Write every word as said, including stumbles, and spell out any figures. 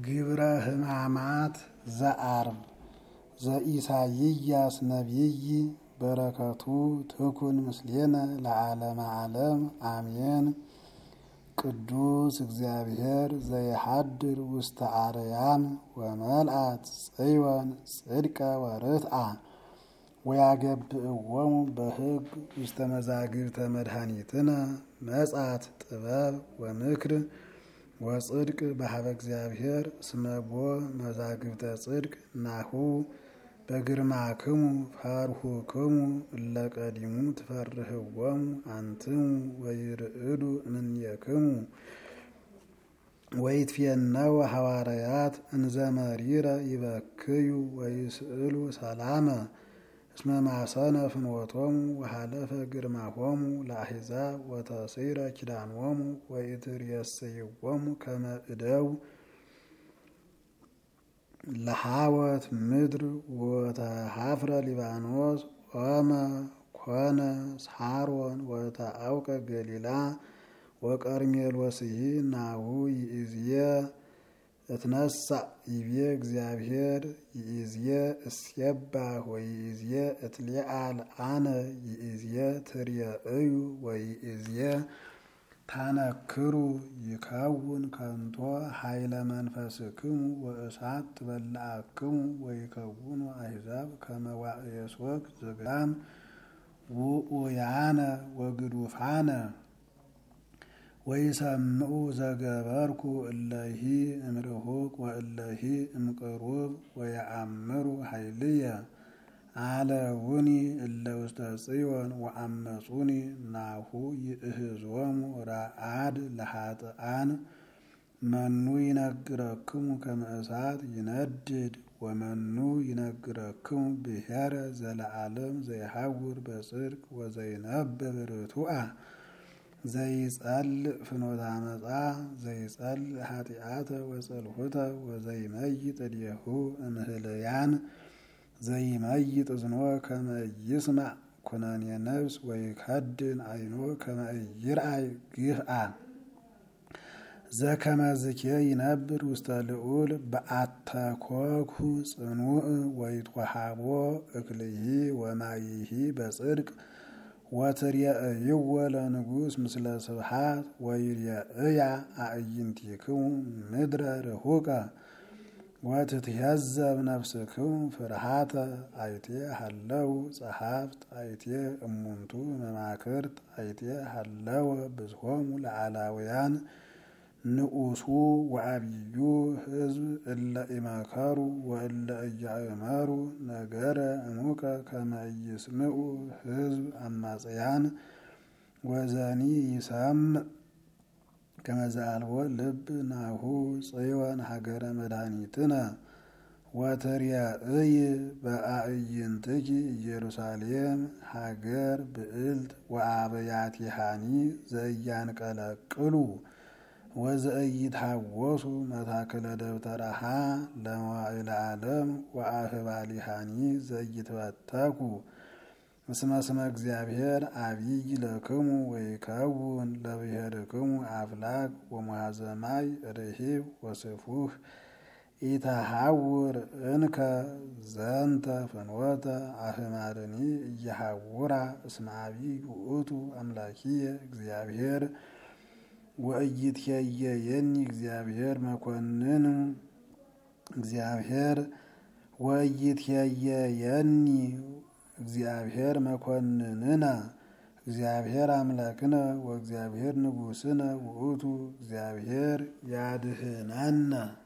ግብረ ሕማማት ዘአርብ ዘኢሳይያስ ነቢይ በረከቱ ትኩን ምስሌነ ለዓለመ ዓለም አሜን። ቅዱስ እግዚአብሔር ዘይሐድር ውስተ አርያም ወመልአት ጽዮን ጽድቀ ወርትዓ ወያገብእዎሙ በሕግ ውስተ መዛግብተ መድኃኒትነ መጻት ጥበብ ወምክር ወጽድቅ በሀበ እግዚአብሔር እስመቦ መዛግብተ ጽድቅ ናሁ በግርማክሙ ፈርሁክሙ እለ ቀዲሙ ትፈርህዎሙ አንትሙ ወይርዕዱ እምኔክሙ ወይትፌነው ሐዋርያት እንዘ መሪረ ይበክዩ ወይስእሉ ሰላመ እስመ ማሰነ ፍኖቶሙ ወሃለፈ ግርማሆሙ ለአሕዛብ ወተሲረ ኪዳኖሙ ወኢትሬስይዎሙ ከመ እደው ለሃወት ምድር ወተሃፍረ ሊባኖስ ኦመ ኮነ ሳሮን ወተአውቀ ገሊላ ወቀርሜሎስሂ ናሁ ይእዝየ እትነሳ ይቤ እግዚአብሔር ይእዝየ እስየባህ ወይእዝየ እትሊዓል አነ ይእዝየ ትርየእዩ ወይእዝየ ታነክሩ ይከውን ከንቶ ኃይለ መንፈስክሙ ወእሳት ትበልዓክሙ ወይከውኑ አሕዛብ ከመ ዋዕየ ሶክ ዘገዳም ውኡያነ ወግዱፋነ ወይሰምዑ ዘገበርኩ እለሂ እምርሁቅ ወእለሂ እምቅሩብ ወየአምሩ ኃይልየ አለውኒ እለ ውስተ ጽዮን ወአመጹኒ ናሁ ይእህዞሙ ረአድ ለኃጥኣን መኑ ይነግረክሙ ከመ እሳት ይነድድ ወመኑ ይነግረክሙ ብሔረ ዘለዓለም ዘይሐውር በጽድቅ ወዘይነብብ ርቱዐ ዘይጸልእ ፍኖተ አመፃ ዘይጸልእ ኃጢአተ ወጽልሁተ ወዘይመይጥ እዴሁ እምህልያን ዘይመይጥ እዝኖ ከመ ይስማዕ ኩነኔ ነፍስ ወይከድን ዓይኖ ከመ ይርአይ ግፍአ ዘከመዝኬ ይነብር ውስተ ልዑል በአተኮኩ ጽኑዕ ወይትወሃቦ እክልሂ ወማይሂ በጽድቅ ወትርየእይዎ ለንጉሥ ምስለ ስብሐት ወይርየእያ አዕይንቲክሙ ምድረ ርሁቀ ወትትሄዘብ ነፍስክሙ ፍርሃተ አይቴ ሀለው ጸሐፍት አይቴ እሙንቱ መማክርት አይቴ ሀለወ ብዝሆሙ ለዓላውያን ንዑሱ ወአብዩ ሕዝብ እለ ኢመከሩ ወእለ ኢያእመሩ ነገረ እሙቀ ከመ ይስምዑ ሕዝብ አማጽያን ወዘኒ ይሰምዕ ከመ ዘአልቦ ልብ ናሁ ጽዮን ሀገረ መድኃኒትነ ወትርየእይ በአዕይንትኪ ኢየሩሳሌም ሀገር ብዕልት ወአብያቲሃኒ ዘያንቀለቅሉ ወዘኢይትሐወሱ መታክለ ደብተራሃ ለመዋዕለ ዓለም ወአህባሊሃኒ ዘይትበተኩ እስመ ስመ እግዚአብሔር አብይ ለክሙ ወይከውን ለብሔርክሙ አፍላግ ወሙሃዘ ማይ ርሂብ ወስፉህ ኢተሐውር እንከ ዘንተ ፍኖተ አህማርኒ እየሐውራ እስመ አብይ ውእቱ አምላኪየ እግዚአብሔር ወኢይትኄየየኒ እግዚአብሔር መኮንን እግዚአብሔር ወኢይትኄየየኒ እግዚአብሔር መኮንንነ እግዚአብሔር አምላክነ ወእግዚአብሔር ንጉሥነ ውእቱ እግዚአብሔር ያድህነነ